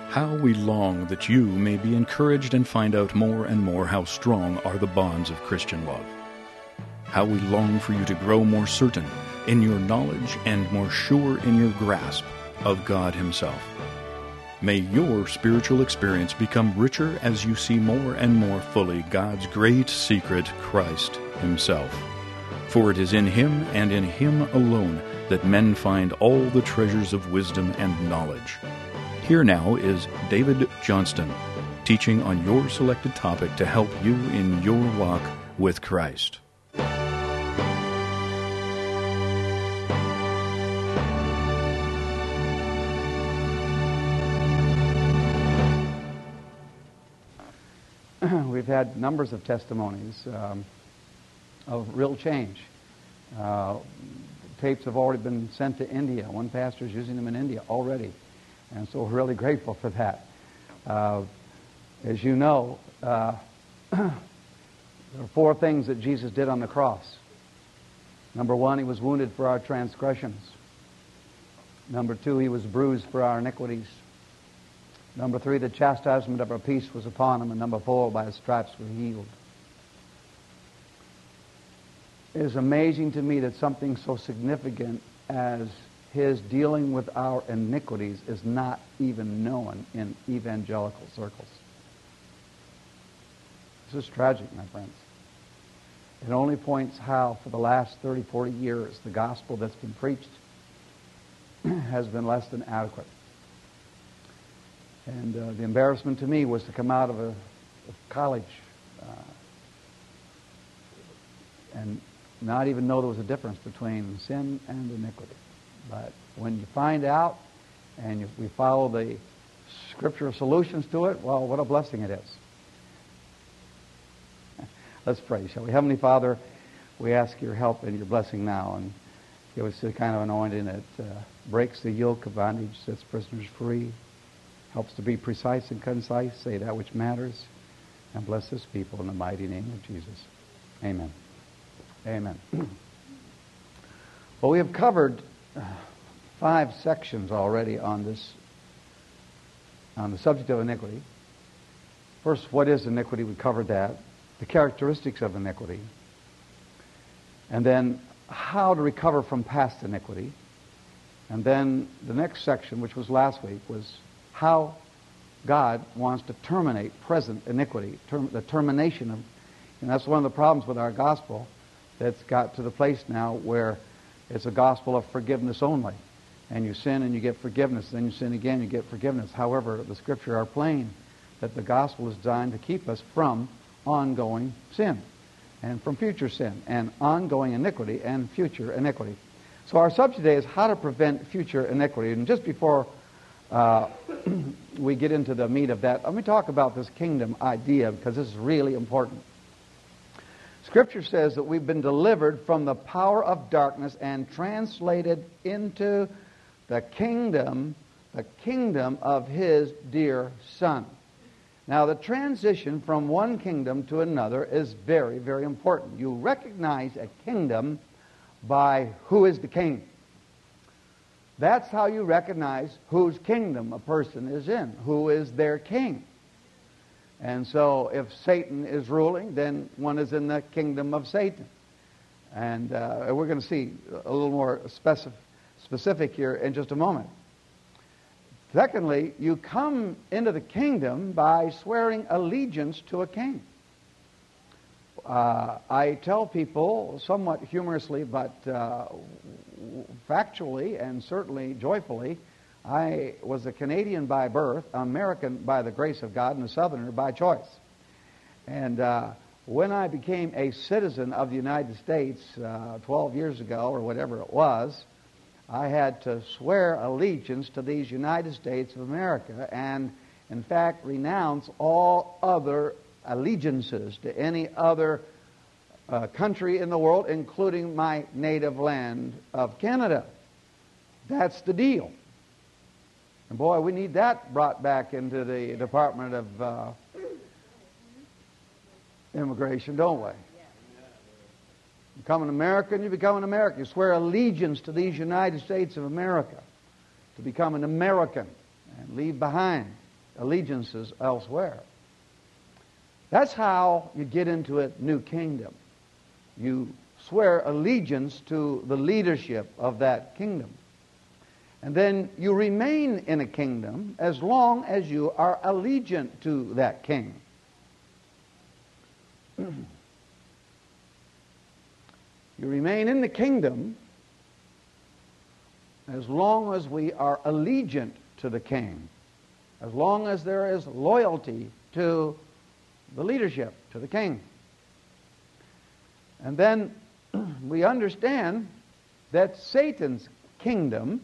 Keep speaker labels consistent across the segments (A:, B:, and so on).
A: How we long that you may be encouraged and find out more and more how strong are the bonds of Christian love. How we long for you to grow more certain in your knowledge and more sure in your grasp of God Himself. May your spiritual experience become richer as you see more and more fully God's great secret, Christ Himself. For it is in Him and in Him alone that men find all the treasures of wisdom and knowledge. Here now is David Johnston, teaching on your selected topic to help you in your walk with Christ.
B: We've had numbers of testimonies of real change. Tapes have already been sent to India. One pastor is using them in India already. And so we're really grateful for that. As you know, there are 4 things that Jesus did on the cross. Number 1, He was wounded for our transgressions. Number 2, He was bruised for our iniquities. Number 3, the chastisement of our peace was upon Him. And number 4, by His stripes we're healed. It is amazing to me that something so significant as His dealing with our iniquities is not even known in evangelical circles. This is tragic, my friends. It only points how, for the last 30, 40 years, the gospel that's been preached has been less than adequate. And the embarrassment to me was to come out of college and not even know there was a difference between sin and iniquity. But when you find out and we follow the scriptural solutions to it, well, what a blessing it is. Let's pray, shall we? Heavenly Father, we ask your help and your blessing now, and give us the kind of anointing that breaks the yoke of bondage, sets prisoners free, helps to be precise and concise, say that which matters, and bless this people in the mighty name of Jesus. Amen. Amen. Well, we have covered 5 sections already on the subject of iniquity. First, what is iniquity? We covered that. The characteristics of iniquity. And then how to recover from past iniquity. And then the next section, which was last week, was how God wants to terminate present iniquity. The termination of, and that's one of the problems with our gospel that's got to the place now where it's a gospel of forgiveness only. And you sin and you get forgiveness. Then you sin again, you get forgiveness. However, the Scripture are plain that the gospel is designed to keep us from ongoing sin and from future sin and ongoing iniquity and future iniquity. So our subject today is how to prevent future iniquity. And just before we get into the meat of that, let me talk about this kingdom idea because this is really important. Scripture says that we've been delivered from the power of darkness and translated into the kingdom of His dear Son. Now, the transition from one kingdom to another is very, very important. You recognize a kingdom by who is the king. That's how you recognize whose kingdom a person is in, who is their king. And so if Satan is ruling, then one is in the kingdom of Satan. And we're going to see a little more specific here in just a moment. Secondly, you come into the kingdom by swearing allegiance to a king. I tell people, somewhat humorously but factually and certainly joyfully, I was a Canadian by birth, American by the grace of God, and a Southerner by choice. And when I became a citizen of the United States 12 years ago, or whatever it was, I had to swear allegiance to these United States of America and, in fact, renounce all other allegiances to any other country in the world, including my native land of Canada. That's the deal. And boy, we need that brought back into the Department of Immigration, don't we? You become an American, you become an American. You swear allegiance to these United States of America to become an American and leave behind allegiances elsewhere. That's how you get into a new kingdom. You swear allegiance to the leadership of that kingdom. And then you remain in a kingdom as long as you are allegiant to that king. You remain in the kingdom as long as we are allegiant to the king, as long as there is loyalty to the leadership, to the king. And then we understand that Satan's kingdom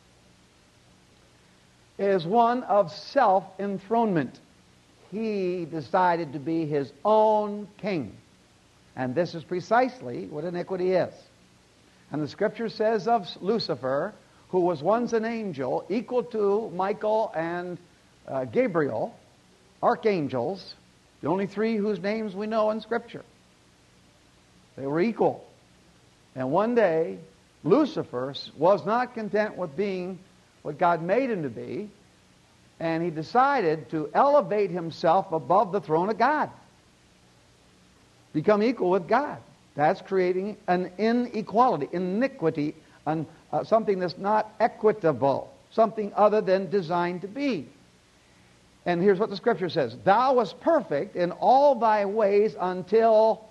B: is one of self-enthronement. He decided to be his own king. And this is precisely what iniquity is. And the Scripture says of Lucifer, who was once an angel, equal to Michael and Gabriel, archangels, the only three whose names we know in Scripture. They were equal. And one day, Lucifer was not content with being what God made him to be, and he decided to elevate himself above the throne of God. Become equal with God. That's creating an inequality, iniquity, something that's not equitable, something other than designed to be. And here's what the Scripture says. Thou wast perfect in all thy ways until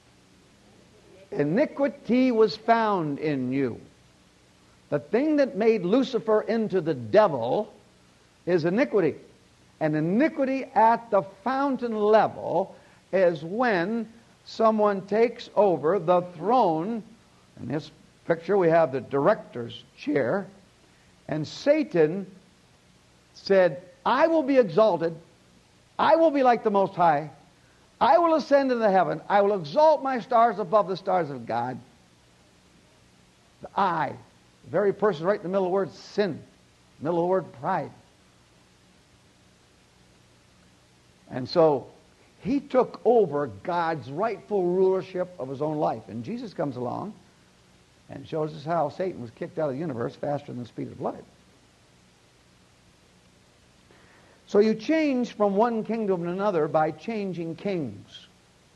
B: iniquity was found in you. The thing that made Lucifer into the devil is iniquity. And iniquity at the fountain level is when someone takes over the throne. In this picture we have the director's chair. And Satan said, I will be exalted. I will be like the Most High. I will ascend into heaven. I will exalt my stars above the stars of God. The I, the very person right in the middle of the word sin, middle of the word pride. And so he took over God's rightful rulership of his own life. And Jesus comes along and shows us how Satan was kicked out of the universe faster than the speed of light. So you change from one kingdom to another by changing kings.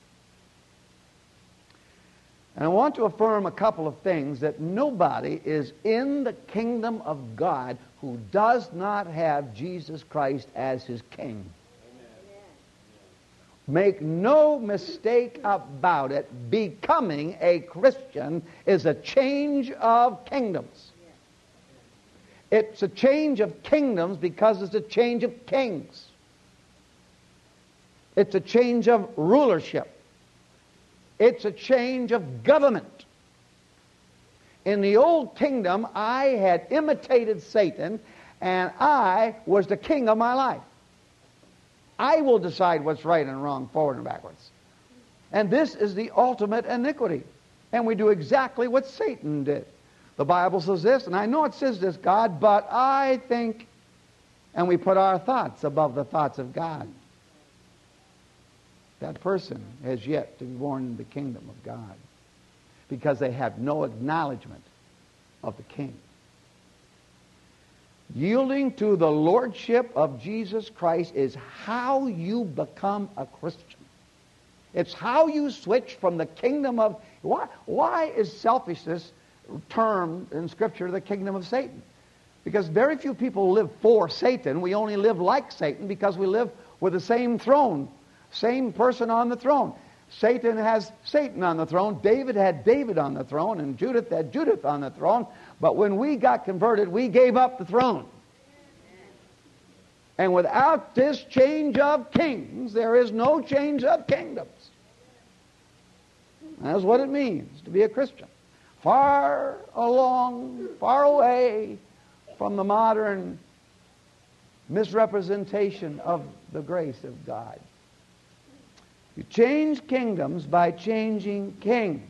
B: And I want to affirm a couple of things, that nobody is in the kingdom of God who does not have Jesus Christ as his king. Make no mistake about it, becoming a Christian is a change of kingdoms. It's a change of kingdoms because it's a change of kings. It's a change of rulership. It's a change of government. In the old kingdom, I had imitated Satan, and I was the king of my life. I will decide what's right and wrong, forward and backwards. And this is the ultimate iniquity. And we do exactly what Satan did. The Bible says this, and I know it says this, God, but I think, and we put our thoughts above the thoughts of God. That person has yet to be born in the kingdom of God because they have no acknowledgement of the King. Yielding to the lordship of Jesus Christ is how you become a Christian. It's how you switch from the kingdom of... Why is selfishness termed in Scripture the kingdom of Satan? Because very few people live for Satan. We only live like Satan because we live with the same throne, same person on the throne. Satan has Satan on the throne. David had David on the throne, and Judith had Judith on the throne. But when we got converted, we gave up the throne. And without this change of kings, there is no change of kingdoms. That's what it means to be a Christian. Far away from the modern misrepresentation of the grace of God. You change kingdoms by changing kings.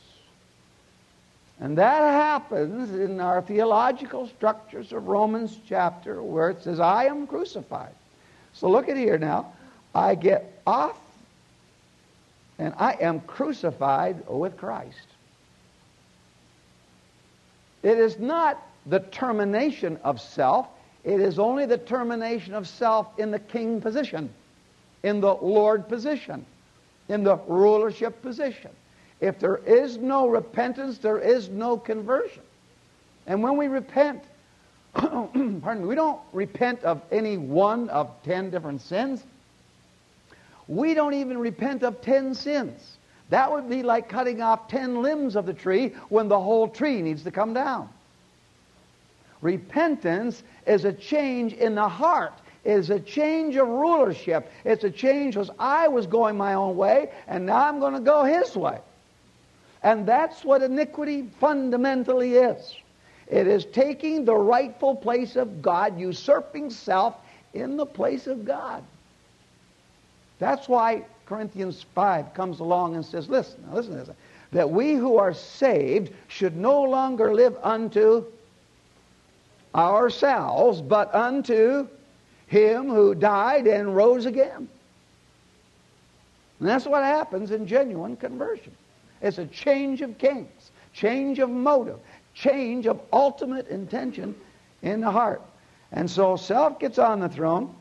B: And that happens in our theological structures of Romans chapter where it says, I am crucified. So look at here now. I get off and I am crucified with Christ. It is not the termination of self. It is only the termination of self in the king position, in the Lord position, in the rulership position. If there is no repentance, there is no conversion. And when we repent, pardon me, we don't repent of any one of 10 different sins. We don't even repent of 10 sins. That would be like cutting off 10 limbs of the tree when the whole tree needs to come down. Repentance is a change in the heart. It is a change of rulership. It's a change because I was going my own way, and now I'm going to go His way. And that's what iniquity fundamentally is. It is taking the rightful place of God, usurping self in the place of God. That's why Corinthians 5 comes along and says, listen to this, that we who are saved should no longer live unto ourselves, but unto Him who died and rose again. And that's what happens in genuine conversion. It's a change of kings, change of motive, change of ultimate intention in the heart. And so self gets on the throne,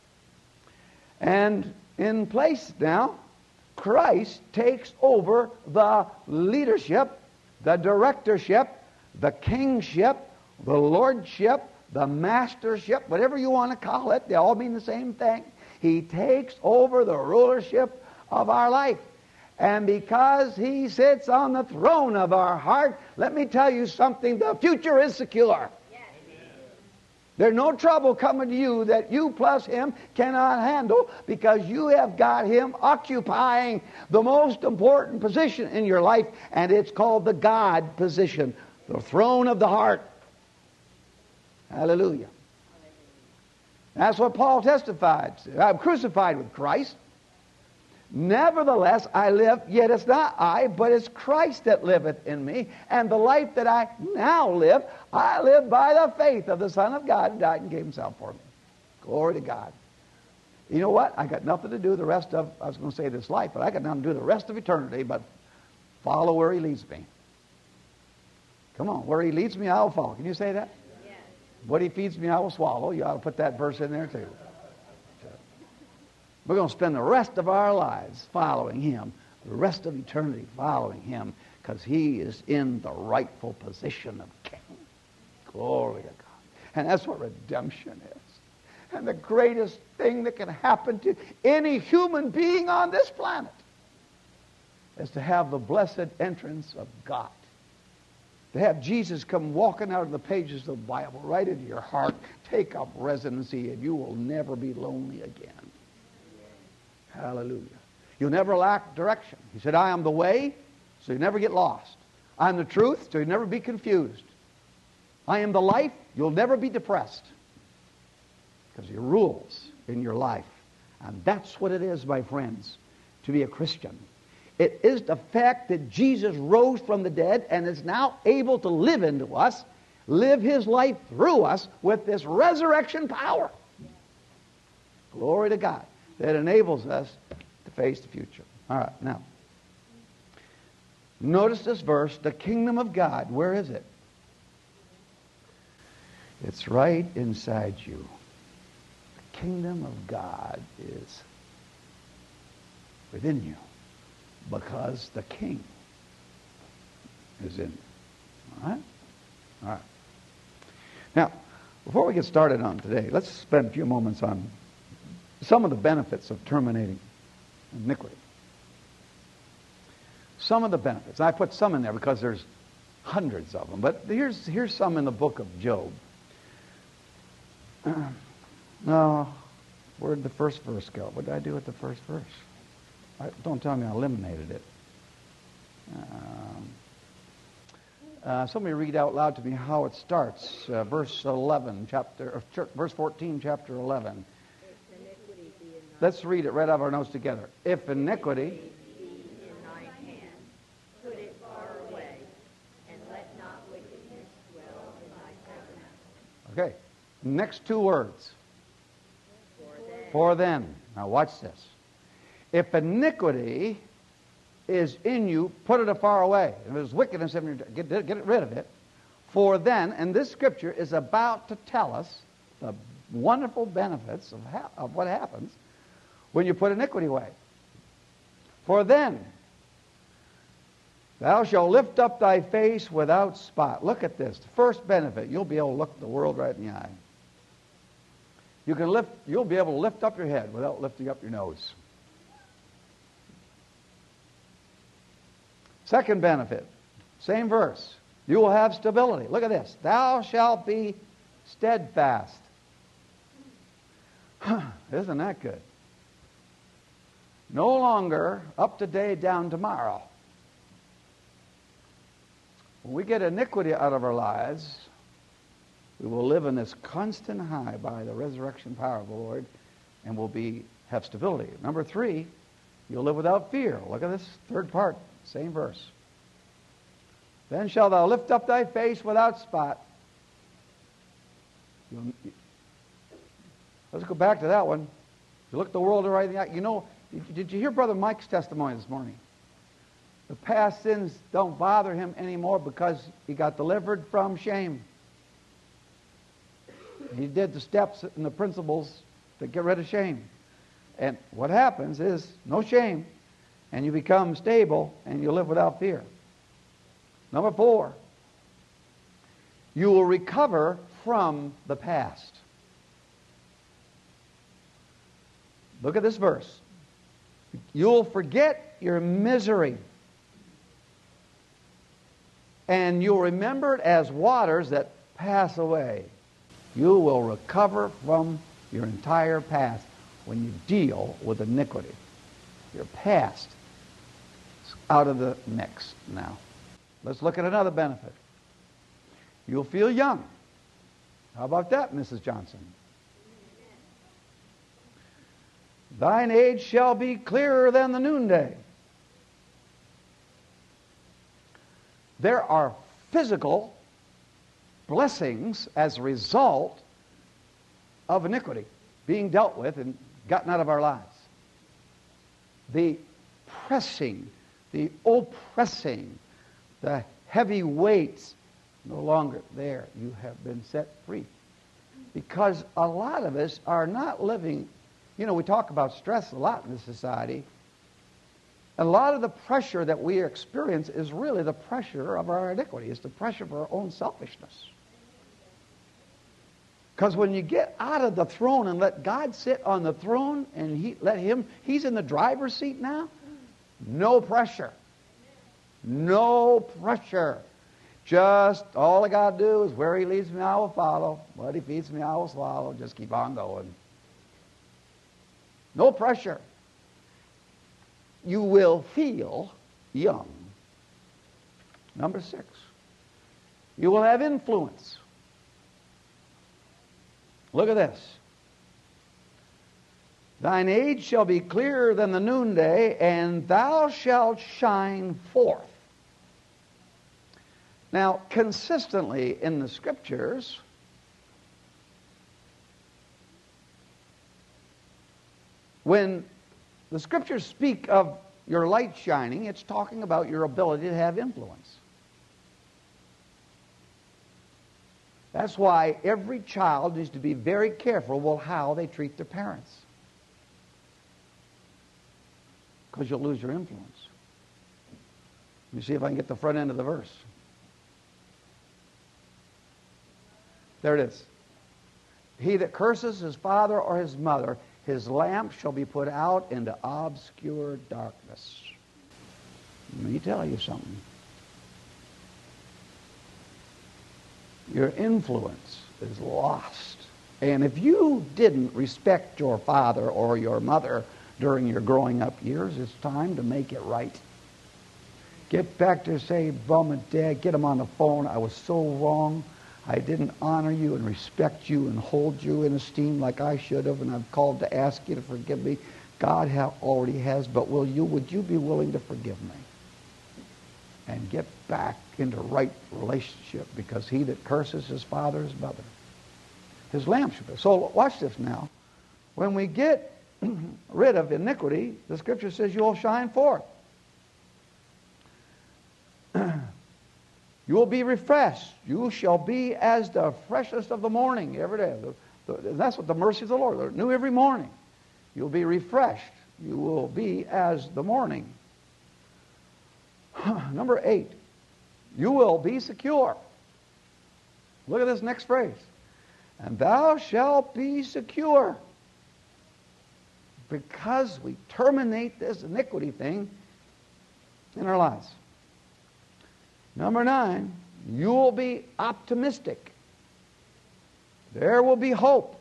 B: and in place now, Christ takes over the leadership, the directorship, the kingship, the lordship, the mastership, whatever you want to call it, they all mean the same thing. He takes over the rulership of our life. And because He sits on the throne of our heart, let me tell you something, the future is secure. There's no trouble coming to you that you plus Him cannot handle, because you have got Him occupying the most important position in your life, and it's called the God position, the throne of the heart. Hallelujah. That's what Paul testified. I'm crucified with Christ. Nevertheless, I live, yet it's not I, but it's Christ that liveth in me. And the life that I now live, I live by the faith of the Son of God who died and gave Himself for me. Glory to God. You know what? I got nothing to do the rest of, I was going to say this life, but I got nothing to do the rest of eternity but follow where He leads me. Come on, where He leads me, I'll follow. Can you say that? Yes. What He feeds me, I will swallow. You ought to put that verse in there too. We're going to spend the rest of our lives following Him, the rest of eternity following Him, because He is in the rightful position of King. Glory to God. And that's what redemption is. And the greatest thing that can happen to any human being on this planet is to have the blessed entrance of God. To have Jesus come walking out of the pages of the Bible right into your heart, take up residency, and you will never be lonely again. Hallelujah. You'll never lack direction. He said, I am the way, so you never get lost. I am the truth, so you never be confused. I am the life, you'll never be depressed. Because He rules in your life. And that's what it is, my friends, to be a Christian. It is the fact that Jesus rose from the dead and is now able to live into us, live His life through us with this resurrection power. Glory to God. That enables us to face the future. All right, now, notice this verse, the kingdom of God. Where is it? It's right inside you. The kingdom of God is within you because the King is in you. All right? All right. Now, before we get started on today, let's spend a few moments on some of the benefits of terminating iniquity. Some of the benefits. I put some in there because there's hundreds of them. But here's some in the book of Job. Where'd the first verse go? What did I do with the first verse? Don't tell me I eliminated it. Somebody read out loud to me how it starts. Verse 14, chapter 11. Let's read it right out of our notes together. If iniquity
C: be in thine hand, put it far away, and let not wickedness dwell in thy tabernacle.
B: Okay. Next two words. For then. Now watch this. If iniquity is in you, put it afar away. If there's wickedness in you, get rid of it. For then, and this scripture is about to tell us, the wonderful benefits of what happens when you put iniquity away. For then thou shalt lift up thy face without spot. Look at this. The first benefit, you'll be able to look the world right in the eye. You'll be able to lift up your head without lifting up your nose. Second benefit, same verse. You will have stability. Look at this. Thou shalt be steadfast. Isn't that good? No longer up today, down tomorrow. When we get iniquity out of our lives, we will live in this constant high by the resurrection power of the Lord, and will have stability. Number 3, you'll live without fear. Look at this third part, same verse. Then shalt thou lift up thy face without spot. Let's go back to that one. You look the world right in the eye. You know, did you hear Brother Mike's testimony this morning? The past sins don't bother him anymore because he got delivered from shame. He did the steps and the principles to get rid of shame. And what happens is no shame, and you become stable, and you live without fear. Number 4, you will recover from the past. Look at this verse. You'll forget your misery, and you'll remember it as waters that pass away. You will recover from your entire past when you deal with iniquity. Your past is out of the mix now. Let's look at another benefit. You'll feel young. How about that, Mrs. Johnson? Thine age shall be clearer than the noonday. There are physical blessings as a result of iniquity being dealt with and gotten out of our lives. The pressing, the oppressing, the heavy weights no longer there. You have been set free. Because a lot of us are not living, you know, we talk about stress a lot in this society. A lot of the pressure that we experience is really the pressure of our iniquity. It's the pressure of our own selfishness. Because when you get out of the throne and let God sit on the throne and he's in the driver's seat now, no pressure. No pressure. Just all I got to do is where he leads me, I will follow. What he feeds me, I will swallow. Just keep on going. No pressure. You will feel young. Number 6. You will have influence. Look at this. Thine age shall be clearer than the noonday, and thou shalt shine forth. Now, consistently in the Scriptures, when the Scriptures speak of your light shining, it's talking about your ability to have influence. That's why every child needs to be very careful with how they treat their parents. Because you'll lose your influence. Let me see if I can get the front end of the verse. There it is. He that curses his father or his mother, his lamp shall be put out into obscure darkness. Let me tell you something. Your influence is lost. And if you didn't respect your father or your mother during your growing up years, it's time to make it right. Get back to say, Mom and Dad, get them on the phone. I was so wrong. I didn't honor you and respect you and hold you in esteem like I should have, and I've called to ask you to forgive me. God already has, but would you be willing to forgive me? And get back into right relationship, because he that curses his father or his mother, his lamp should be. So watch this now. When we get rid of iniquity, the Scripture says you'll shine forth. You will be refreshed. You shall be as the freshest of the morning every day. That's what the mercy of the Lord. They're new every morning. You'll be refreshed. You will be as the morning. Number 8, you will be secure. Look at this next phrase. And thou shalt be secure. Because we terminate this iniquity thing in our lives. Number 9, you will be optimistic. There will be hope.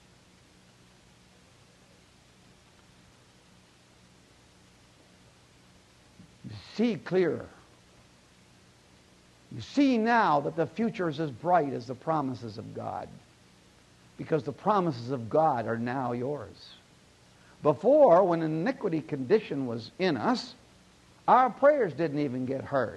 B: You see clearer. You see now that the future is as bright as the promises of God. Because the promises of God are now yours. Before, when an iniquity condition was in us, our prayers didn't even get heard.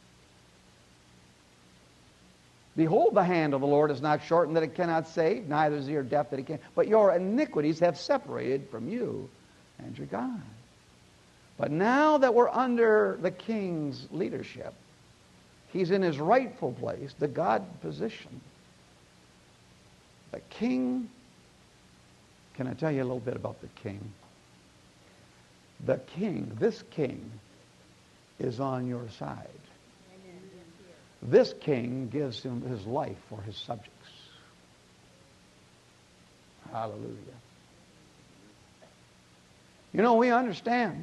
B: Behold, the hand of the Lord is not shortened that it cannot save, neither is the ear deaf that it can. But your iniquities have separated from you and your God. But now that we're under the king's leadership, he's in his rightful place, the God position. The king, can I tell you a little bit about the king? The king, this king, is on your side. This king gives him his life for his subjects. Hallelujah. You know, we understand.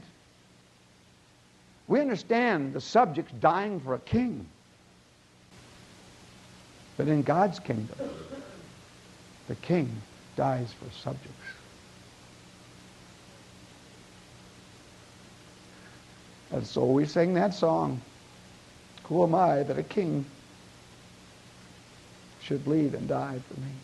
B: We understand the subjects dying for a king. But in God's kingdom, the king dies for subjects. And so we sing that song, who am I that a king should bleed and die for me?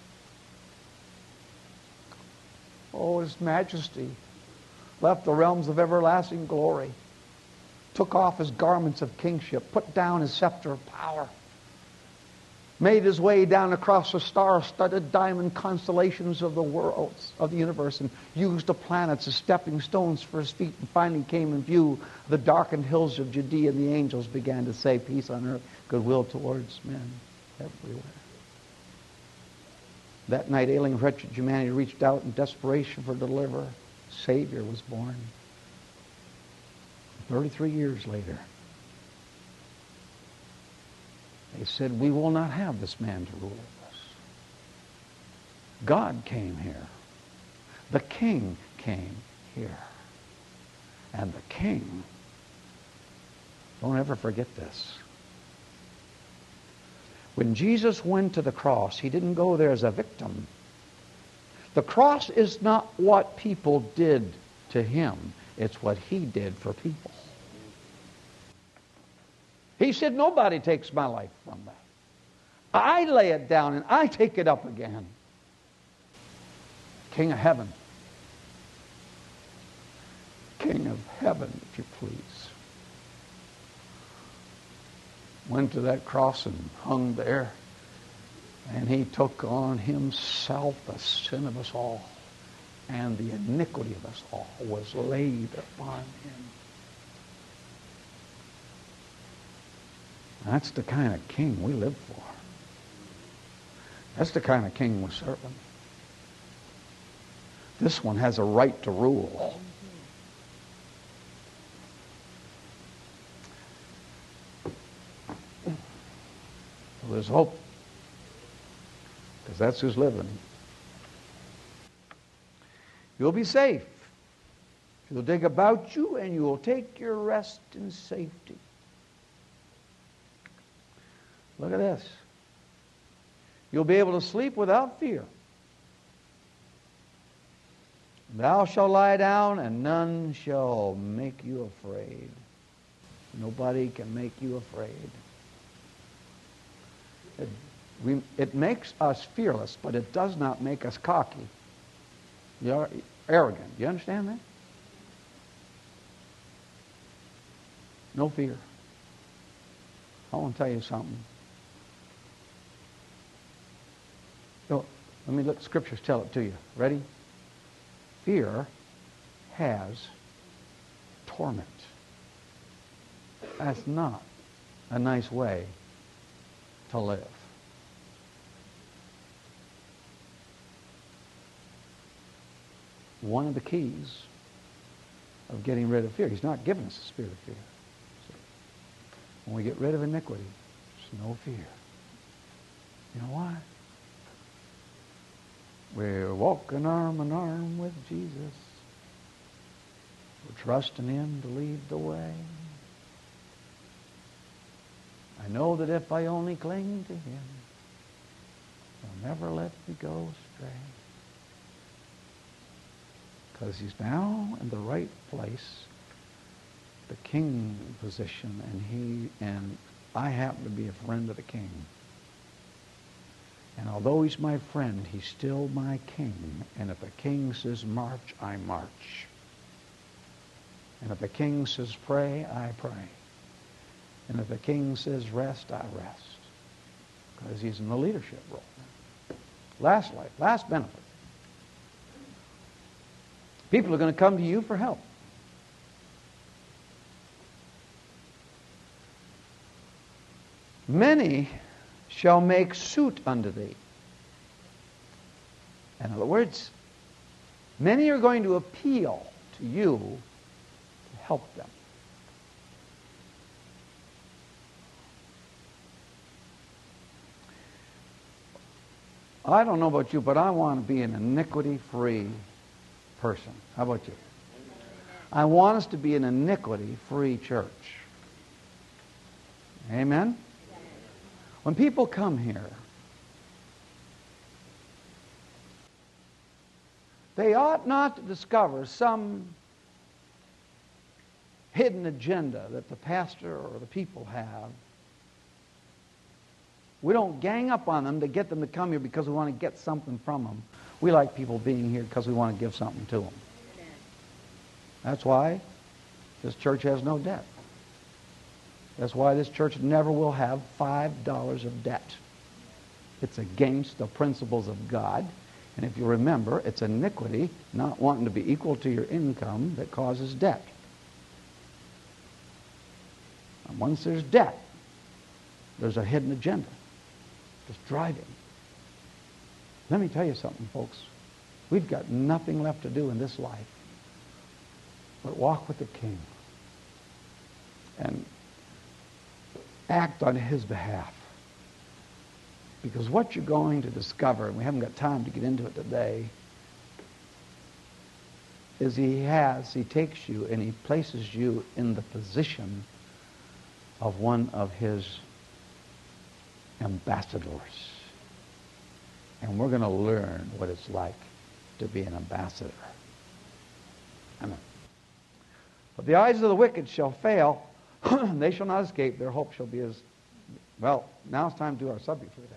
B: Oh, his majesty left the realms of everlasting glory, took off his garments of kingship, put down his scepter of power, made his way down across the star-studded diamond constellations of the worlds of the universe, and used the planets as stepping stones for his feet, and finally came in view of the darkened hills of Judea, and the angels began to say, peace on earth, goodwill towards men everywhere. That night, ailing, wretched humanity reached out in desperation for a deliverer. Savior was born. 33 years later, they said, we will not have this man to rule us. God came here. The king came here. And the king, don't ever forget this. When Jesus went to the cross, he didn't go there as a victim. The cross is not what people did to him. It's what he did for people. He said, nobody takes my life from me. I lay it down and I take it up again. King of heaven. King of heaven, if you please. Went to that cross and hung there. And he took on himself the sin of us all. And the iniquity of us all was laid upon him. That's the kind of king we live for. That's the kind of king we're serving. This one has a right to rule. Well, there's hope. Because that's who's living. You'll be safe. He'll dig about you and you will take your rest in safety. Look at this. You'll be able to sleep without fear. Thou shalt lie down and none shall make you afraid. Nobody can make you afraid. It makes us fearless, but it does not make us cocky. You're arrogant. Do you understand that? No fear. I want to tell you something. So, let me let scriptures tell it to you. Ready? Fear has torment. That's not a nice way to live. one of the keys of getting rid of fear. He's not given us a spirit of fear. So when we get rid of iniquity, there's no fear. You know why? We're walking arm in arm with Jesus. We're trusting Him to lead the way. I know that if I only cling to Him, He'll never let me go astray. Because He's now in the right place, the king position, and I happen to be a friend of the king. And although He's my friend, He's still my king. And if the king says march, I march. And if the king says pray, I pray. And if the king says rest, I rest. Because He's in the leadership role. Last benefit. People are going to come to you for help. Many shall make suit unto thee. In other words, many are going to appeal to you to help them. I don't know about you, but I want to be an iniquity-free person. How about you? I want us to be an iniquity-free church. Amen? When people come here, they ought not to discover some hidden agenda that the pastor or the people have. We don't gang up on them to get them to come here because we want to get something from them. We like people being here because we want to give something to them. That's why this church has no debt. That's why this church never will have $5 of debt. It's against the principles of God. And if you remember, it's iniquity, not wanting to be equal to your income, that causes debt. And once there's debt, there's a hidden agenda. Just driving. Let me tell you something, folks. We've got nothing left to do in this life but walk with the King and act on His behalf. Because what you're going to discover, and we haven't got time to get into it today, is He takes you and He places you in the position of one of His ambassadors. And we're going to learn what it's like to be an ambassador. Amen. But the eyes of the wicked shall fail. They shall not escape. Their hope shall be as... Well, now it's time to do our subject for the day.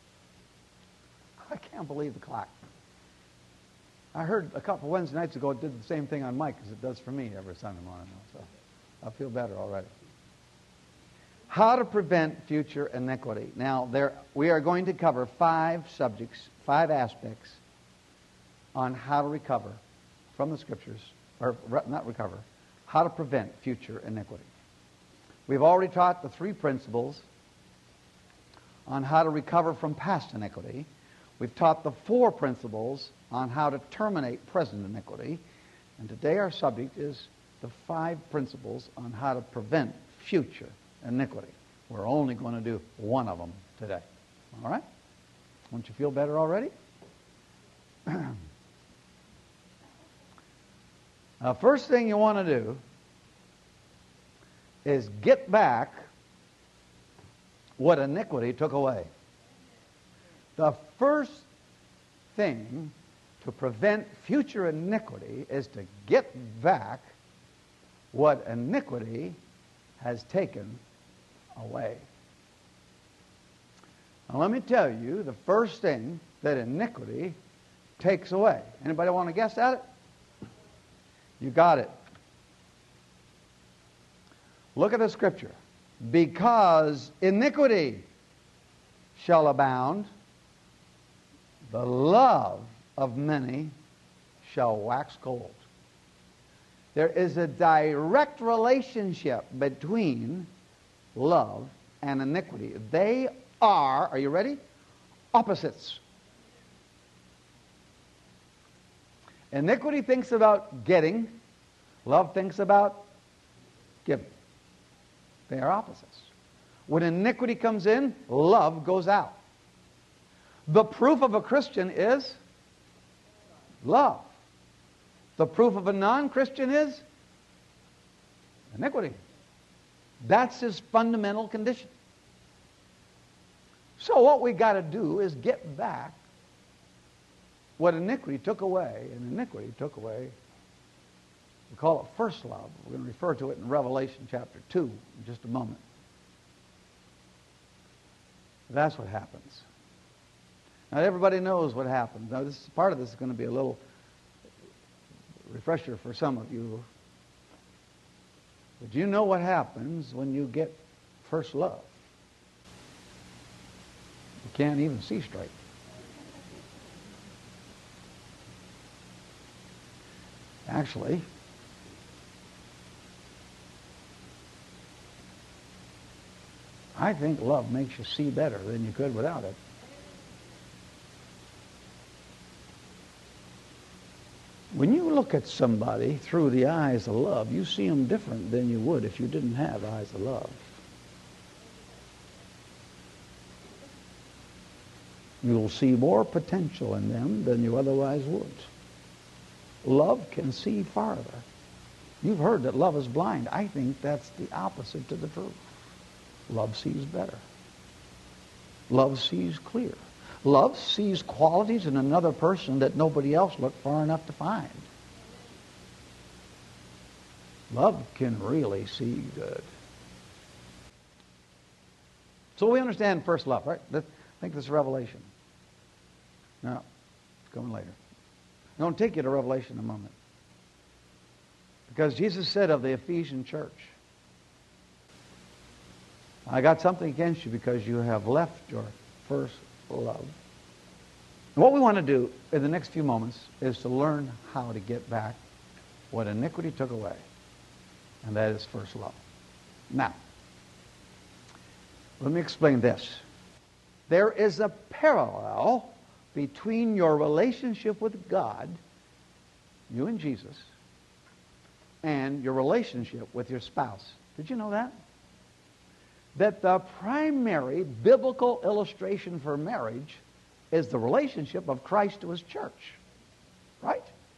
B: I can't believe the clock. I heard a couple Wednesday nights ago it did the same thing on Mike as it does for me every Sunday morning. So I feel better already. How to prevent future iniquity. Now, we are going to cover 5 subjects, 5 aspects on how to recover from the Scriptures, or not recover, how to prevent future iniquity. We've already taught the 3 principles on how to recover from past iniquity. We've taught the 4 principles on how to terminate present iniquity. And today our subject is the 5 principles on how to prevent future iniquity. We're only going to do one of them today. All right? Don't you feel better already? First thing you want to do is get back what iniquity took away. The first thing to prevent future iniquity is to get back what iniquity has taken away. Now let me tell you the first thing that iniquity takes away. Anybody want to guess at it? You got it. Look at the Scripture. Because iniquity shall abound, the love of many shall wax cold. There is a direct relationship between love and iniquity. They are you ready? Opposites. Iniquity thinks about getting. Love thinks about giving. They are opposites. When iniquity comes in, love goes out. The proof of a Christian is love. The proof of a non-Christian is iniquity. That's his fundamental condition. So what we got to do is get back what iniquity took away. And iniquity took away, we call it first love. We're going to refer to it in Revelation chapter 2 in just a moment. That's what happens. Now everybody knows what happens. Now part of this is going to be a little refresher for some of you. But you know what happens when you get first love. You can't even see straight. Actually, I think love makes you see better than you could without it. When you look at somebody through the eyes of love, you see them different than you would if you didn't have eyes of love. You'll see more potential in them than you otherwise would. Love can see farther. You've heard that love is blind. I think that's the opposite to the truth. Love sees better. Love sees clear. Love sees qualities in another person that nobody else looked far enough to find. Love can really see good. So we understand first love, right? I think this is Revelation. No, it's coming later. I'm going to take you to Revelation in a moment. Because Jesus said of the Ephesian church, I got something against you because you have left your first love. And what we want to do in the next few moments is to learn how to get back what iniquity took away. And that is first love. Now, let me explain this. There is a parallel between your relationship with God, you and Jesus, and your relationship with your spouse. Did you know that? That the primary biblical illustration for marriage is the relationship of Christ to his church. Right?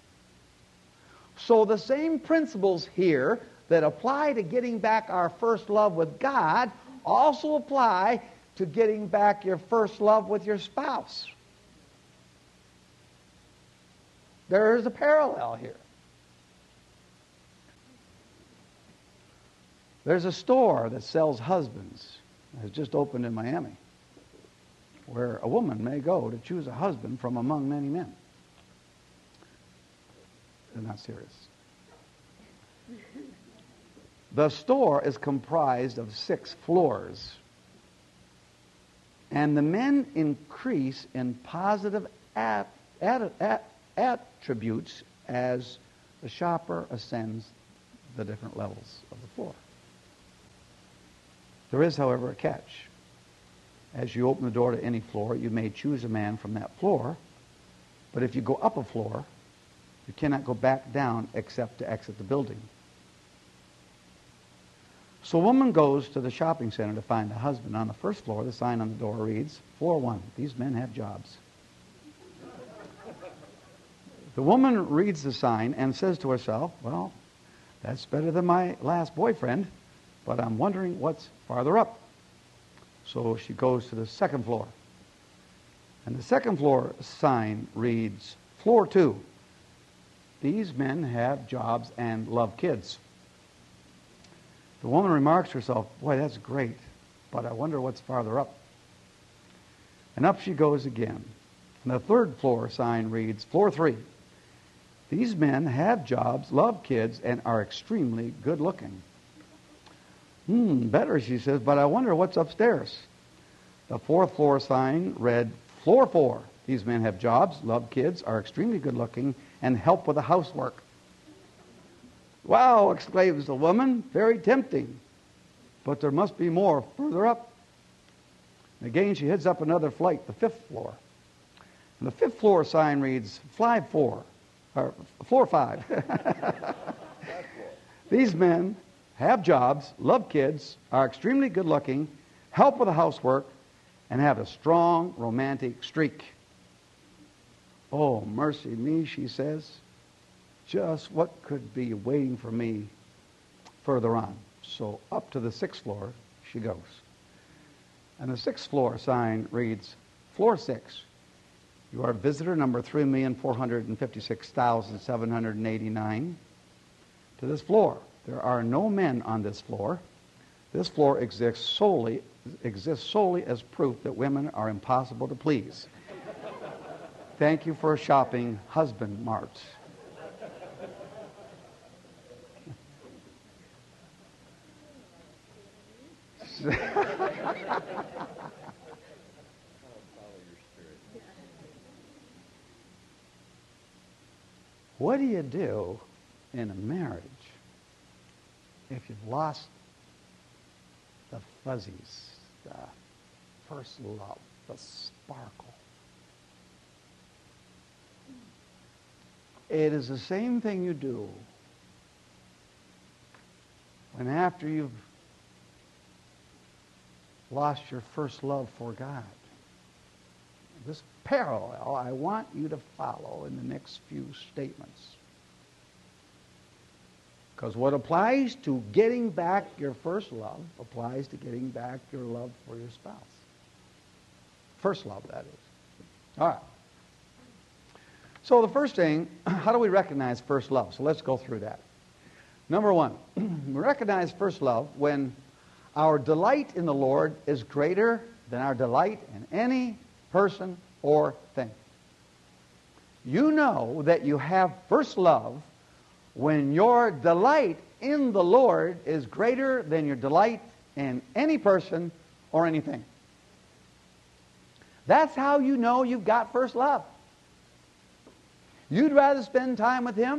B: So the same principles here that apply to getting back our first love with God also apply to getting back your first love with your spouse. There is a parallel here. There's a store that sells husbands. It has just opened in Miami, where a woman may go to choose a husband from among many men. They're not serious. The store is comprised of 6 floors. And the men increase in positive attributes as the shopper ascends the different levels of the floor. There is, however, a catch. As you open the door to any floor, you may choose a man from that floor, but if you go up a floor, you cannot go back down except to exit the building. So a woman goes to the shopping center to find a husband. On the first floor, the sign on the door reads, Floor 1, these men have jobs. The woman reads the sign and says to herself, well, that's better than my last boyfriend, but I'm wondering what's farther up. So she goes to the second floor. And the second floor sign reads, Floor 2, these men have jobs and love kids. The woman remarks to herself, boy, that's great, but I wonder what's farther up. And up she goes again. And the third floor sign reads, Floor 3, these men have jobs, love kids, and are extremely good looking. Better, she says, but I wonder what's upstairs. The fourth floor sign read, Floor 4, these men have jobs, love kids, are extremely good looking, and help with the housework. Wow, exclaims the woman, very tempting. But there must be more further up. And again, she heads up another flight, the 5th floor. And the 5th floor sign reads, Fly 4. or floor 5. These men have jobs, love kids, are extremely good looking, help with the housework, and have a strong romantic streak. Oh, mercy me, she says. Just what could be waiting for me further on? So up to the 6th floor she goes. And the 6th floor sign reads, Floor 6. You are visitor number 3,456,789 to this floor. There are no men on this floor. This floor exists solely as proof that women are impossible to please. Thank you for shopping Husband Mart. What do you do in a marriage if you've lost the fuzzies, the first love, the sparkle? It is the same thing you do when after you've lost your first love for God. This parallel I want you to follow in the next few statements. Because what applies to getting back your first love applies to getting back your love for your spouse. First love, that is. All right. So the first thing, how do we recognize first love? So let's go through that. Number 1, we recognize first love when our delight in the Lord is greater than our delight in any person or thing. You know that you have first love when your delight in the Lord is greater than your delight in any person or anything. That's how you know you've got first love. You'd rather spend time with Him.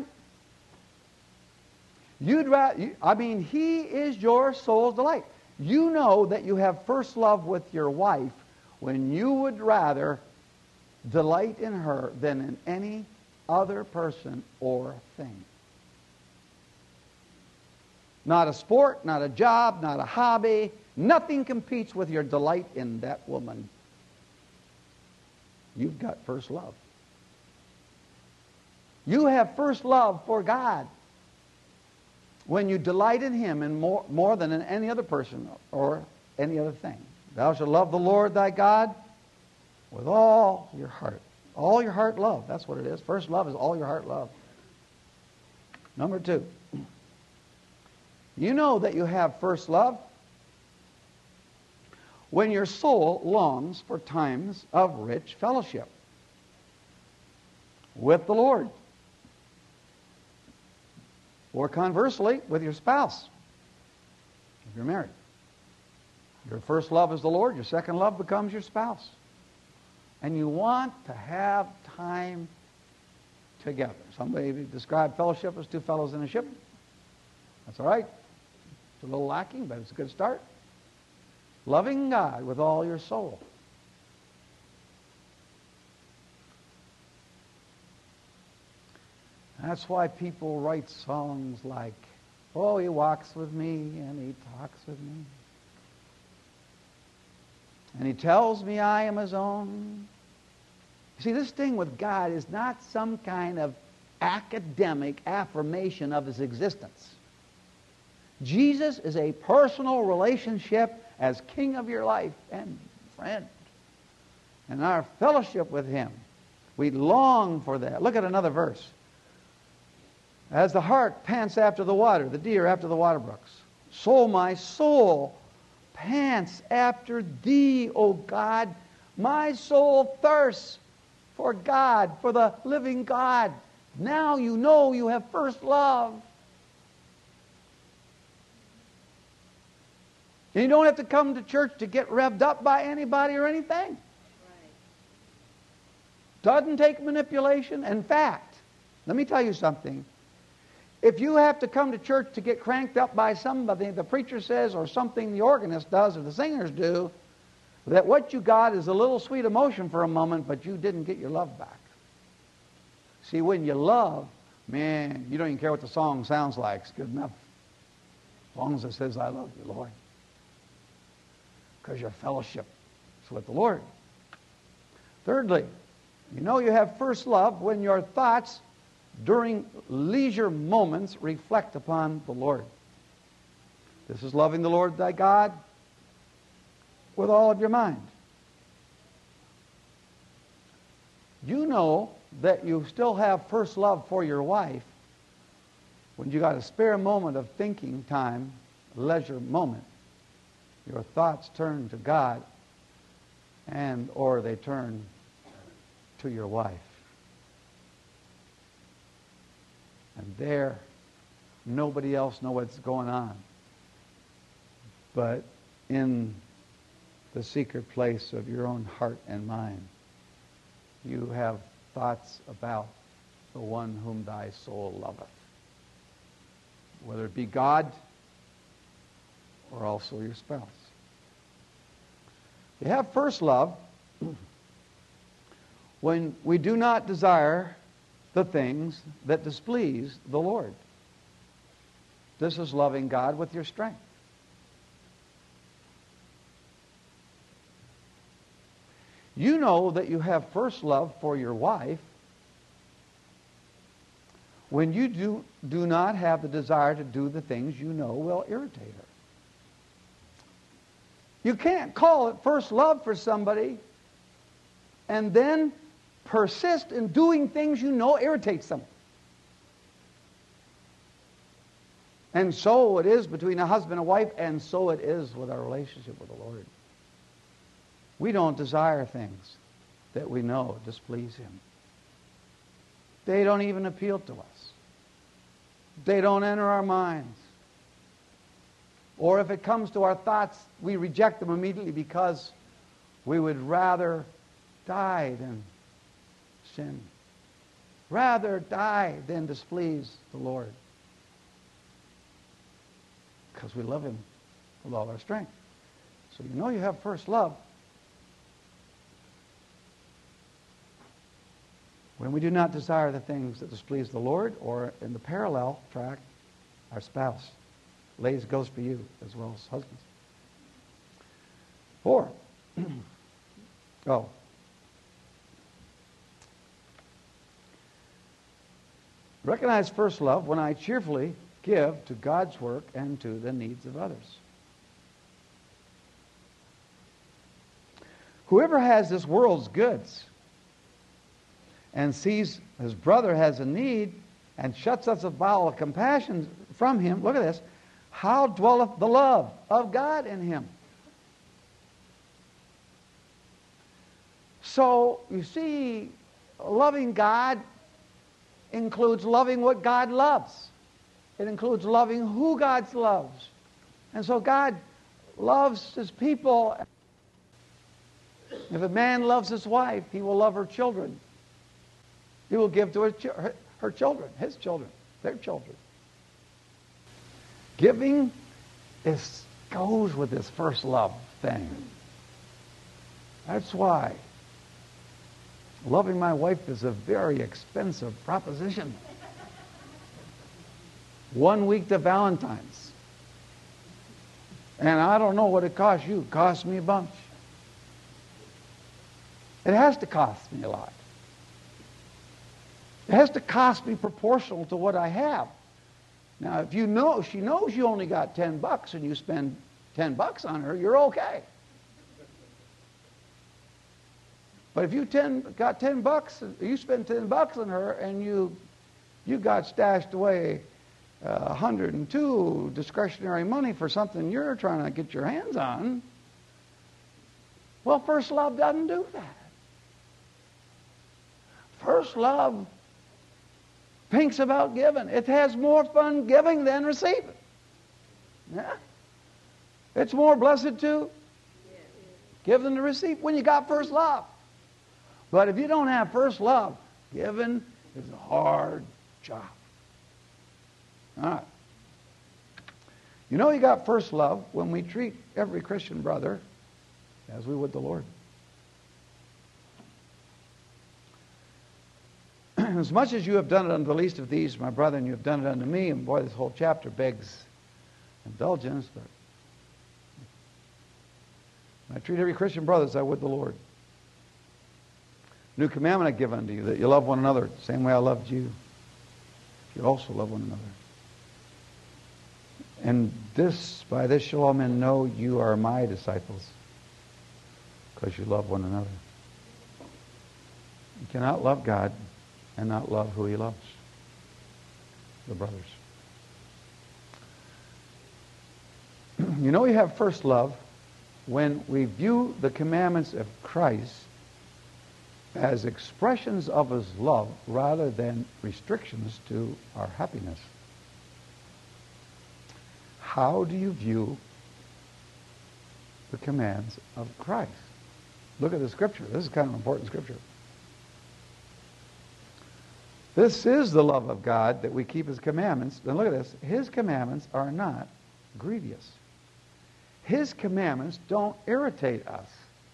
B: He is your soul's delight. You know that you have first love with your wife when you would rather delight in her than in any other person or thing. Not a sport, not a job, not a hobby. Nothing competes with your delight in that woman. You've got first love. You have first love for God when you delight in Him and more than in any other person or any other thing. Thou shalt love the Lord thy God with all your heart. All your heart love. That's what it is. First love is all your heart love. Number 2. You know that you have first love when your soul longs for times of rich fellowship with the Lord. Or conversely, with your spouse, if you're married. Your first love is the Lord. Your second love becomes your spouse. And you want to have time together. Somebody described fellowship as 2 fellows in a ship. That's all right. It's a little lacking, but it's a good start. Loving God with all your soul. That's why people write songs like, oh, He walks with me and He talks with me. And He tells me I am His own. You see, this thing with God is not some kind of academic affirmation of His existence. Jesus is a personal relationship as King of your life and friend. And our fellowship with Him, we long for that. Look at another verse. As the hart pants after the water, the deer after the water brooks, so my soul pants after Thee, O God. My soul thirsts for God, for the living God. Now you know you have first love. And you don't have to come to church to get revved up by anybody or anything. Right. Doesn't take manipulation. In fact, let me tell you something. If you have to come to church to get cranked up by somebody, the preacher says, or something the organist does, or the singers do, that what you got is a little sweet emotion for a moment, but you didn't get your love back. See, when you love, man, you don't even care what the song sounds like. It's good enough. As long as it says, I love you, Lord. Because your fellowship is with the Lord. Thirdly, you know you have first love when your thoughts during leisure moments reflect upon the Lord. This is loving the Lord thy God with all of your mind. You know that you still have first love for your wife when you got a spare moment of thinking time, leisure moment. Your thoughts turn to God and or they turn to your wife. And there, nobody else knows what's going on. But in the secret place of your own heart and mind, you have thoughts about the one whom thy soul loveth. Whether it be God or also your spouse. You have first love when we do not desire the things that displease the Lord. This is loving God with your strength. You know that you have first love for your wife when you do not have the desire to do the things you know will irritate her. You can't call it first love for somebody and then persist in doing things you know irritates them. And so it is between a husband and wife, and so it is with our relationship with the Lord. We don't desire things that we know displease Him. They don't even appeal to us. They don't enter our minds. Or if it comes to our thoughts, we reject them immediately because we would rather die than sin. Rather die than displease the Lord. Because we love Him with all our strength. So you know you have first love when we do not desire the things that displease the Lord, or in the parallel track, our spouse. Ladies, goes for you as well as husbands. 4. Recognize first love when I cheerfully give to God's work and to the needs of others. Whoever has this world's goods and sees his brother has a need and shuts up a bowel of compassion from him, look at this, how dwelleth the love of God in him? So, you see, loving God includes loving what God loves. It includes loving who God loves. And so God loves His people. If a man loves his wife, he will love her children. He will give to her children, his children, their children. Giving goes with this first love thing. That's why loving my wife is a very expensive proposition. 1 week to Valentine's. And I don't know what it costs you. It costs me a bunch. It has to cost me a lot. It has to cost me proportional to what I have. Now, if you know, she knows you only got $10 and you spend $10 on her, you're okay. But if you got $10, you spend $10 on her, and you got stashed away 102 discretionary money for something you're trying to get your hands on, well, first love doesn't do that. First love thinks about giving. It has more fun giving than receiving. Yeah? It's more blessed to give than to receive when you got first love. But if you don't have first love, giving is a hard job. All right. You know you got first love when we treat every Christian brother as we would the Lord. As much as you have done it unto the least of these, my brethren, you have done it unto me. And boy, this whole chapter begs indulgence, but I treat every Christian brother as I would the Lord. New commandment I give unto you, that you love one another, the same way I loved you. You also love one another. And by this shall all men know you are my disciples, because you love one another. You cannot love God and not love who he loves, the brothers. You know we have first love when we view the commandments of Christ as expressions of his love rather than restrictions to our happiness. How do you view the commands of Christ? Look at the scripture. This is kind of an important scripture. This is the love of God, that we keep his commandments. And look at this. His commandments are not grievous. His commandments don't irritate us.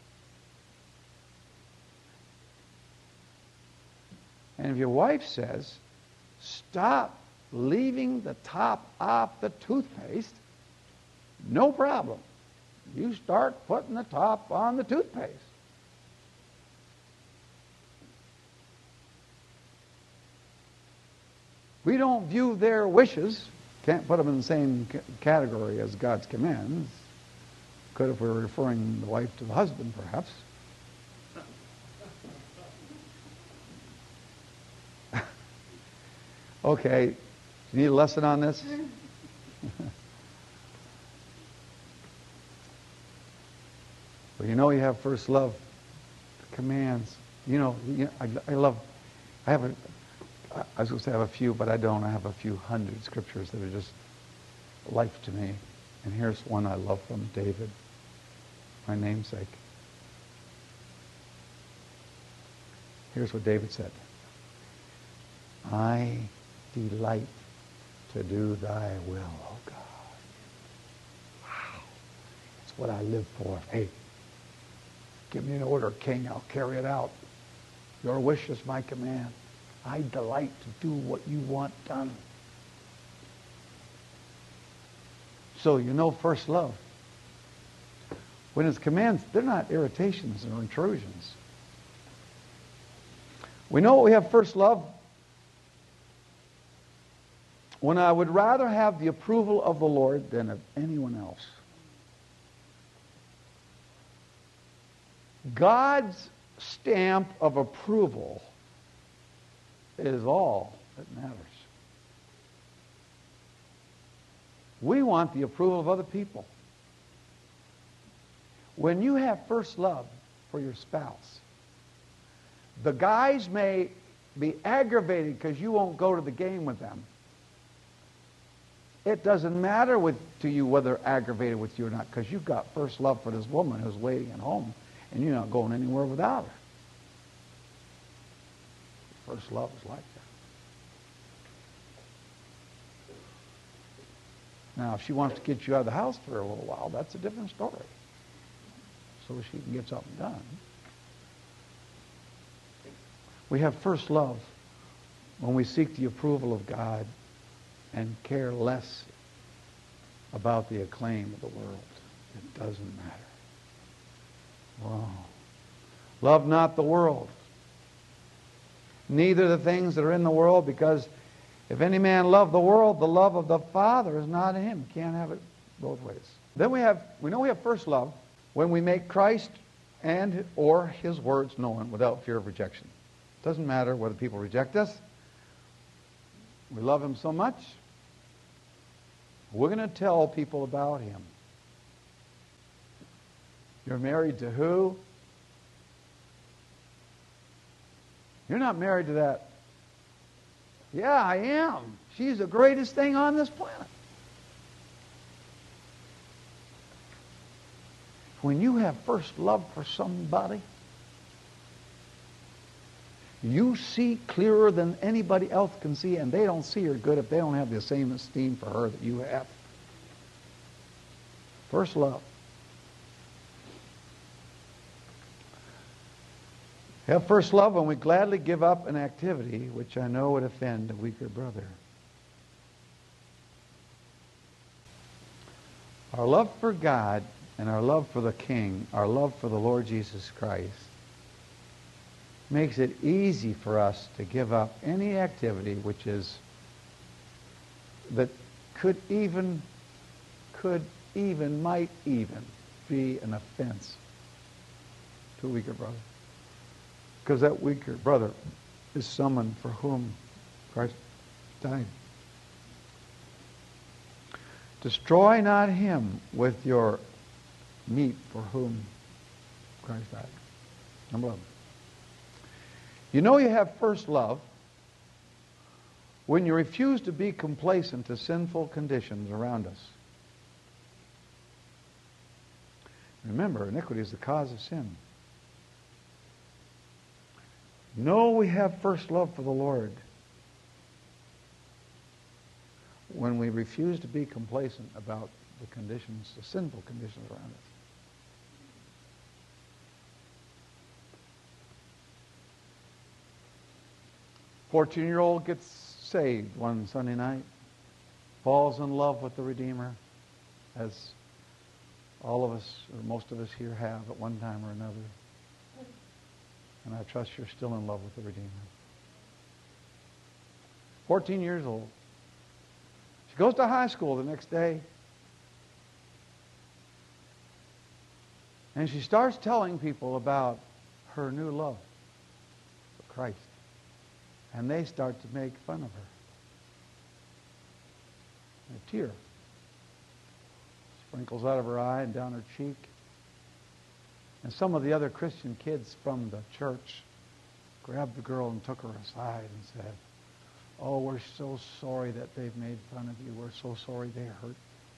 B: And if your wife says, stop leaving the top off the toothpaste, no problem. You start putting the top on the toothpaste. We don't view their wishes, can't put them in the same category as God's commands. Could if we were referring the wife to the husband, perhaps. Okay, do you need a lesson on this? Well, you know you have first love, commands. I was going to say I have a few, but I don't. I have a few hundred scriptures that are just life to me. And here's one I love from David, my namesake. Here's what David said. I delight to do thy will, O God. Wow. That's what I live for. Hey, give me an order, King. I'll carry it out. Your wish is my command. I delight to do what you want done. So you know first love. When his commands, they're not irritations or intrusions. We know we have first love when I would rather have the approval of the Lord than of anyone else. God's stamp of approval is all that matters. We want the approval of other people. When you have first love for your spouse, the guys may be aggravated because you won't go to the game with them. It doesn't matter to you whether they're aggravated with you or not, because you've got first love for this woman who's waiting at home, and you're not going anywhere without her. First love is like that. Now, if she wants to get you out of the house for a little while, that's a different story. So she can get something done. We have first love when we seek the approval of God and care less about the acclaim of the world. It doesn't matter. Wow. Love not the world, neither the things that are in the world, because if any man love the world, the love of the Father is not in him. You can't have it both ways. Then we know we have first love when we make Christ and or his words known without fear of rejection. It doesn't matter whether people reject us. We love him so much, we're going to tell people about him. You're married to who? You're not married to that. Yeah, I am. She's the greatest thing on this planet. When you have first love for somebody, you see clearer than anybody else can see, and they don't see her good if they don't have the same esteem for her that you have. First love. Have first love when we gladly give up an activity which I know would offend a weaker brother. Our love for God and our love for the King, our love for the Lord Jesus Christ, makes it easy for us to give up any activity which is, that might even be an offense to a weaker brother. Because that weaker brother is someone for whom Christ died. Destroy not him with your meat for whom Christ died. Number 11. You know you have first love when you refuse to be complacent to sinful conditions around us. Remember, iniquity is the cause of sin. Know we have first love for the Lord when we refuse to be complacent about the conditions, the sinful conditions around us. A 14-year-old gets saved one Sunday night, falls in love with the Redeemer, as all of us, or most of us here have at one time or another. And I trust you're still in love with the Redeemer. 14 years old. She goes to high school the next day. And she starts telling people about her new love for Christ. And they start to make fun of her. And a tear sprinkles out of her eye and down her cheek. And some of the other Christian kids from the church grabbed the girl and took her aside and said, "Oh, we're so sorry that they've made fun of you. We're so sorry they hurt."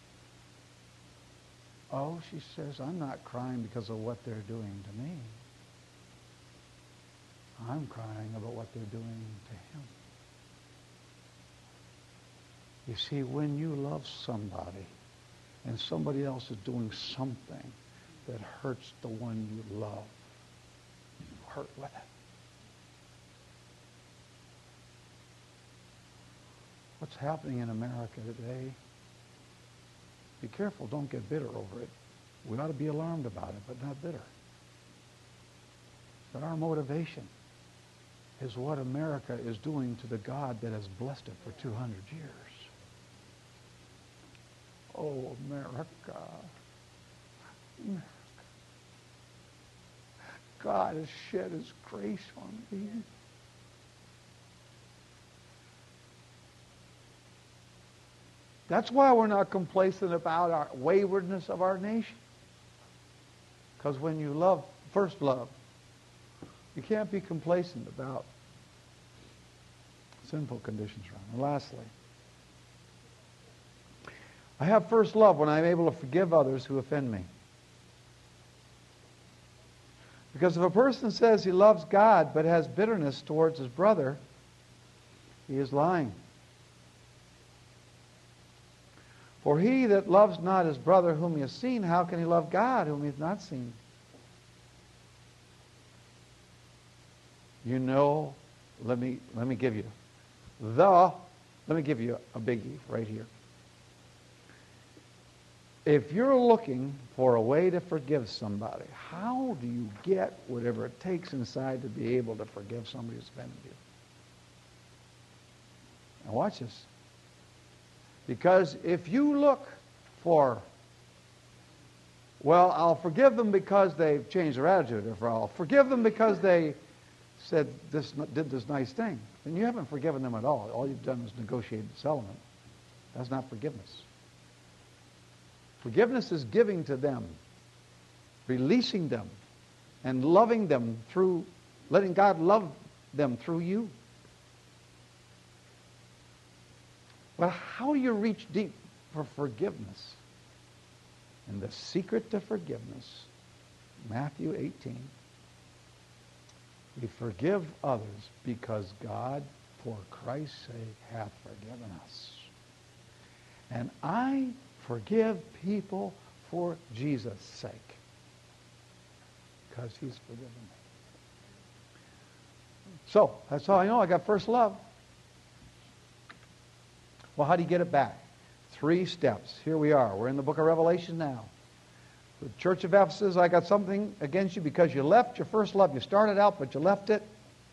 B: "Oh," she says, "I'm not crying because of what they're doing to me. I'm crying about what they're doing to him." You see, when you love somebody and somebody else is doing something that hurts the one you love, you hurt with it. What's happening in America today? Be careful, don't get bitter over it. We ought to be alarmed about it, but not bitter. But our motivation is what America is doing to the God that has blessed it for 200 years. Oh, America. America. God has shed his grace on me. That's why we're not complacent about our waywardness of our nation. Because when you love, first love, you can't be complacent about sinful conditions around. And lastly, I have first love when I'm able to forgive others who offend me. Because if a person says he loves God but has bitterness towards his brother, he is lying. For he that loves not his brother whom he has seen, how can he love God whom he has not seen? You know, let me give you a biggie right here. If you're looking for a way to forgive somebody, how do you get whatever it takes inside to be able to forgive somebody who's offended you? Now watch this. Because if you look for, well, I'll forgive them because they've changed their attitude, or I'll forgive them because they did this nice thing, then you haven't forgiven them at all. All you've done is negotiated the settlement. That's not forgiveness. Forgiveness is giving to them, releasing them, and loving them through, letting God love them through you. Well, how you reach deep for forgiveness? And the secret to forgiveness, Matthew 18. We forgive others because God, for Christ's sake, hath forgiven us. And I forgive people for Jesus' sake, because he's forgiven me. So, that's how I know I got first love. Well, how do you get it back? 3 steps. Here we are. We're in the book of Revelation now. The church of Ephesus, I got something against you because you left your first love. You started out, but you left it.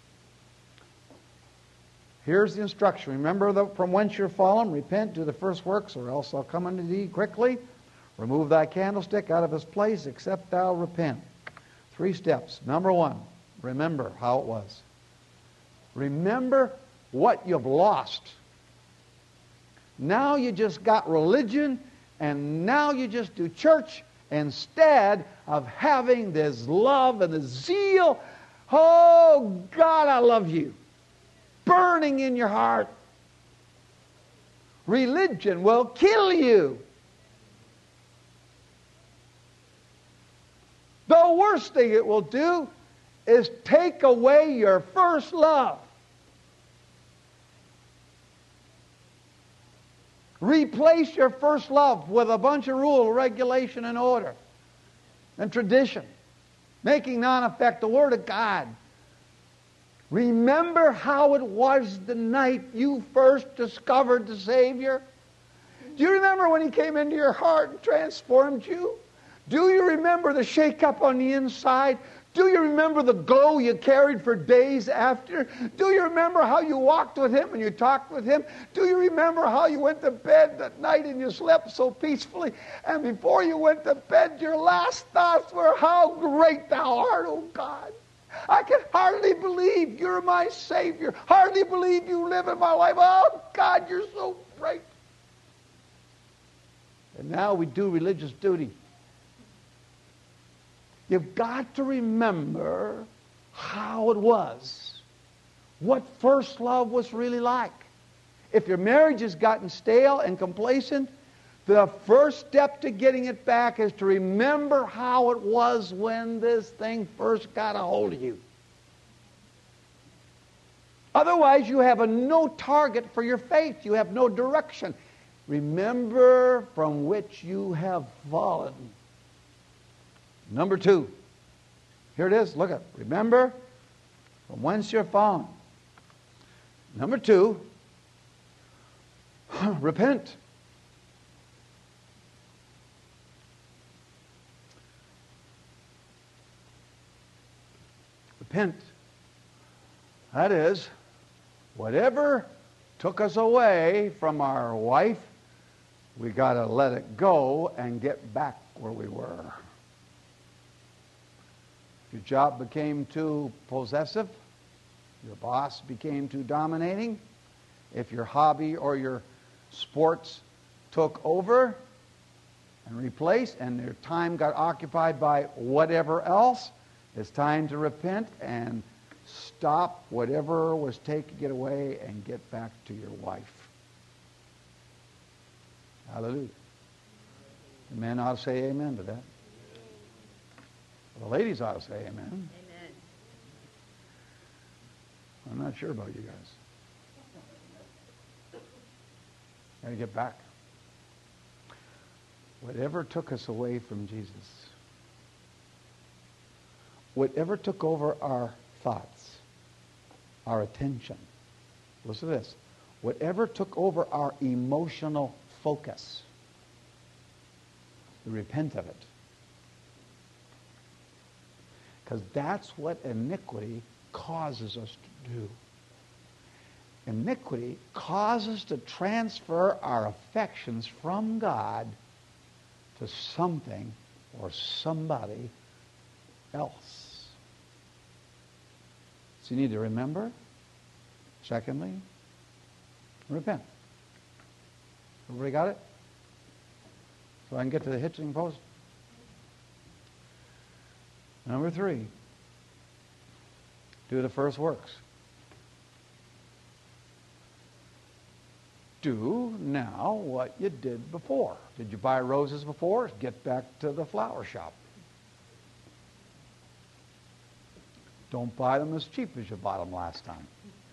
B: Here's the instruction. Remember from whence you're fallen. Repent, do the first works, or else I'll come unto thee quickly. Remove thy candlestick out of his place, except thou repent. 3 steps. Number 1, remember how it was. Remember what you've lost. Now you just got religion, and now you just do church instead of having this love and this zeal. Oh, God, I love you. Burning in your heart. Religion will kill you. The worst thing it will do is take away your first love. Replace your first love with a bunch of rule, regulation, and order, and tradition, making non-effect the Word of God. Remember how it was the night you first discovered the Savior? Do you remember when He came into your heart and transformed you? Do you remember the shake-up on the inside? Do you remember the glow you carried for days after? Do you remember how you walked with Him and you talked with Him? Do you remember how you went to bed that night and you slept so peacefully? And before you went to bed, your last thoughts were, how great Thou art, O God. I can hardly believe You're my Savior. Hardly believe You live in my life. Oh, God, You're so great. And now we do religious duty. You've got to remember how it was, what first love was really like. If your marriage has gotten stale and complacent, the first step to getting it back is to remember how it was when this thing first got a hold of you. Otherwise, you have no target for your faith. You have no direction. Remember from which you have fallen. Number 2. Here it is. Look at it. Remember from whence you're fallen. Number 2. Repent. Repent. That is, whatever took us away from our wife, we got to let it go and get back where we were. Your job became too possessive. Your boss became too dominating. If your hobby or your sports took over and replaced and your time got occupied by whatever else, it's time to repent and stop whatever was taking it away and get back to your wife. Hallelujah. The men ought to say amen to that. The ladies ought to say amen.
C: Amen.
B: I'm not sure about you guys. Got to get back. Whatever took us away from Jesus, whatever took over our thoughts, our attention, listen to this, whatever took over our emotional focus, we repent of it. Because that's what iniquity causes us to do. Iniquity causes us to transfer our affections from God to something or somebody else. So you need to remember. Secondly, repent. Everybody got it? So I can get to the hitching post. Number 3, do the first works. Do now what you did before. Did you buy roses before? Get back to the flower shop. Don't buy them as cheap as you bought them last time.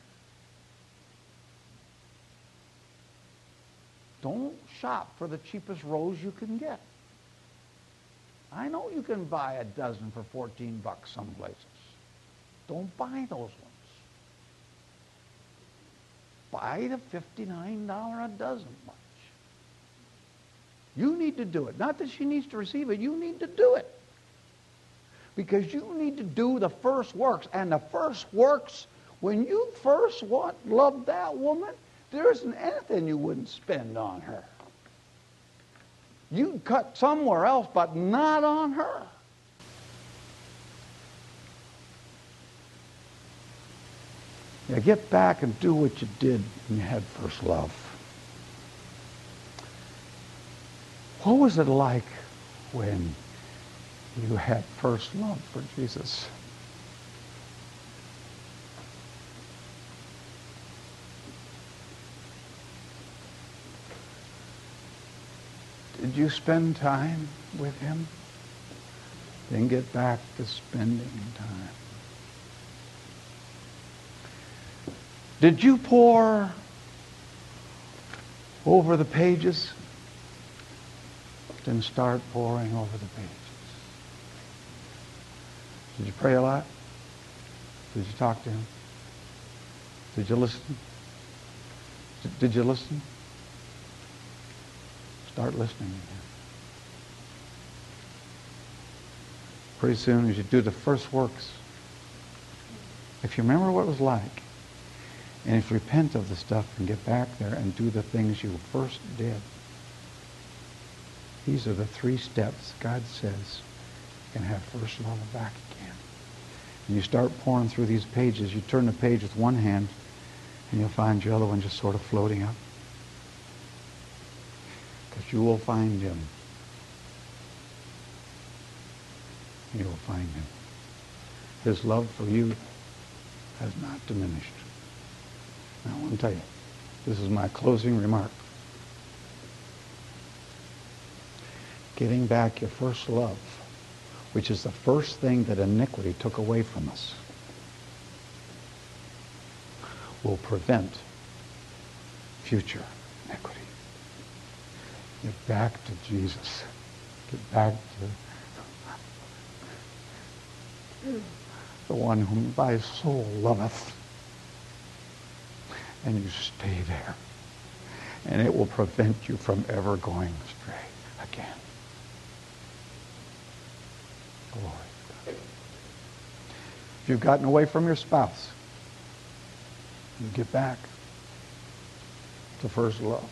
B: Don't shop for the cheapest rose you can get. I know you can buy a dozen for $14 some places. Don't buy those ones. buy the $59 a dozen bunch. You need to do it. Not that she needs to receive it. You need to do it. Because you need to do the first works. And the first works, when you first love that woman, there isn't anything you wouldn't spend on her. You'd cut somewhere else, but not on her. Yeah, get back and do what you did when you had first love. What was it like when you had first love for Jesus? Did you spend time with him? Then get back to spending time. Did you pore over the pages? Then start poring over the pages. Did you pray a lot? Did you talk to him? Did you listen? Did you listen? Start listening again. Pretty soon as you do the first works, if you remember what it was like, and if you repent of the stuff and get back there and do the things you first did, these are the 3 steps God says you can have first love back again. And you start pouring through these pages. You turn the page with one hand, and you'll find your other one just sort of floating up. Because you will find him. You will find him. His love for you has not diminished. Now, I want to tell you, this is my closing remark. Getting back your first love, which is the first thing that iniquity took away from us, will prevent future iniquity. Get back to Jesus. Get back to the one whom thy soul loveth. And you stay there. And it will prevent you from ever going astray again. Glory to God. If you've gotten away from your spouse, you get back to first love.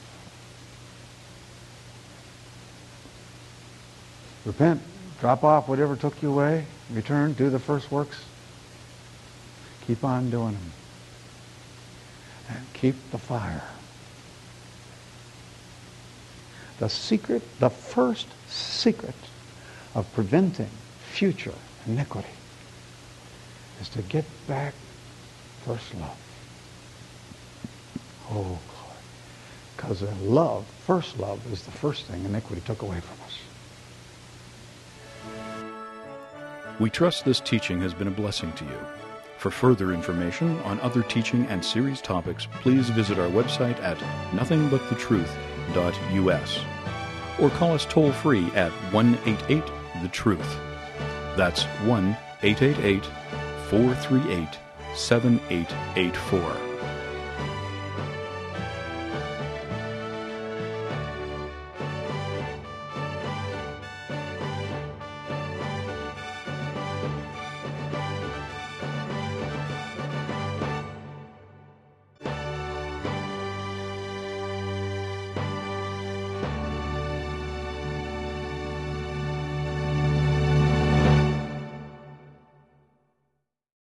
B: Repent, drop off whatever took you away, return, do the first works. Keep on doing them. And keep the fire. The secret, the first secret of preventing future iniquity is to get back first love. Oh, glory. Because love, first love, is the first thing iniquity took away from us.
A: We trust this teaching has been a blessing to you. For further information on other teaching and series topics, please visit our website at nothingbutthetruth.us or call us toll-free at 1-888-THE-TRUTH. That's 1-888-438-7884.